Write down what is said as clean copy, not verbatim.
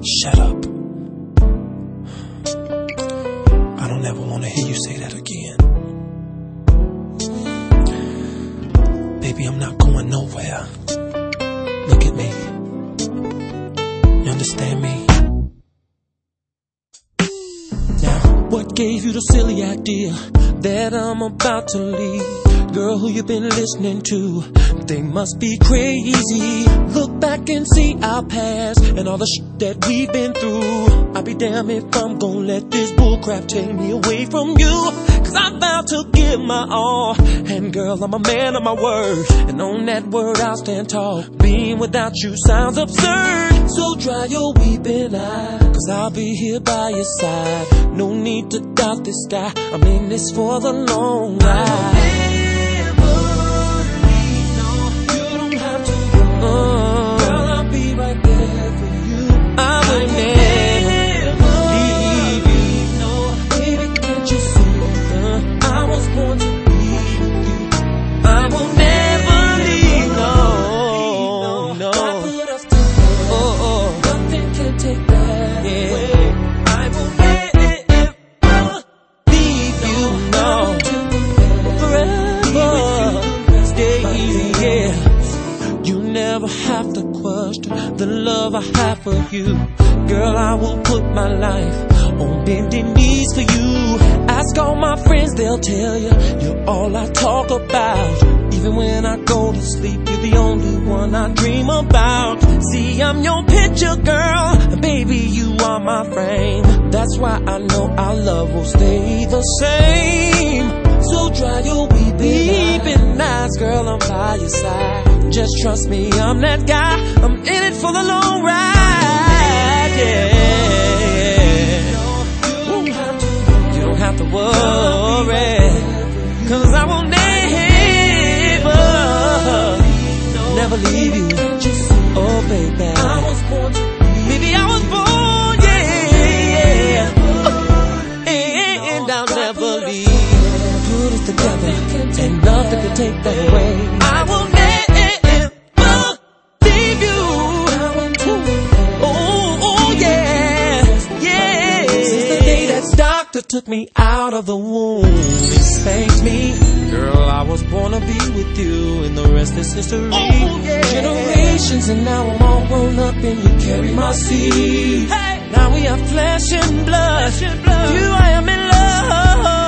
Shut up. I don't ever want to hear you say that again. Baby, I'm not going nowhere. Look at me. You understand me? Now, what gave you the silly idea that I'm about to leave? Girl, who you been listening to? They must be crazy. Look back and see our past and all the shit that we've been through. I'll be damned if I'm gonna let this bullcrap take me away from you. Cause I'm about to give my all. And girl, I'm a man of my word, and on that word I'll stand tall. Being without you sounds absurd. So dry your weeping eye, cause I'll be here by your side. No need to doubt this guy, I'm in this for the long ride. Never have to question the love I have for you. Girl, I will put my life on bending knees for you. Ask all my friends, they'll tell you you're all I talk about. Even when I go to sleep, you're the only one I dream about. See, I'm your picture, girl, and baby, you are my frame. That's why I know our love will stay the same. So dry your weeping eyes, girl, I'm by your side. Just trust me, I'm that guy. I'm in it for the long ride, yeah. You don't have to worry, cause I will never leave you. Oh, baby, baby, I was born, yeah. And I'll never leave. Put us together, and nothing can take that away. I will never leave you. Oh, yeah, yeah. Since the day that doctor took me out of the womb, he spanked me. Girl, I was born to be with you, and the rest is history. Oh, yeah. Generations, and now I'm all grown up, and you carry my seed. Hey. Now we are flesh and blood. You, I am in love.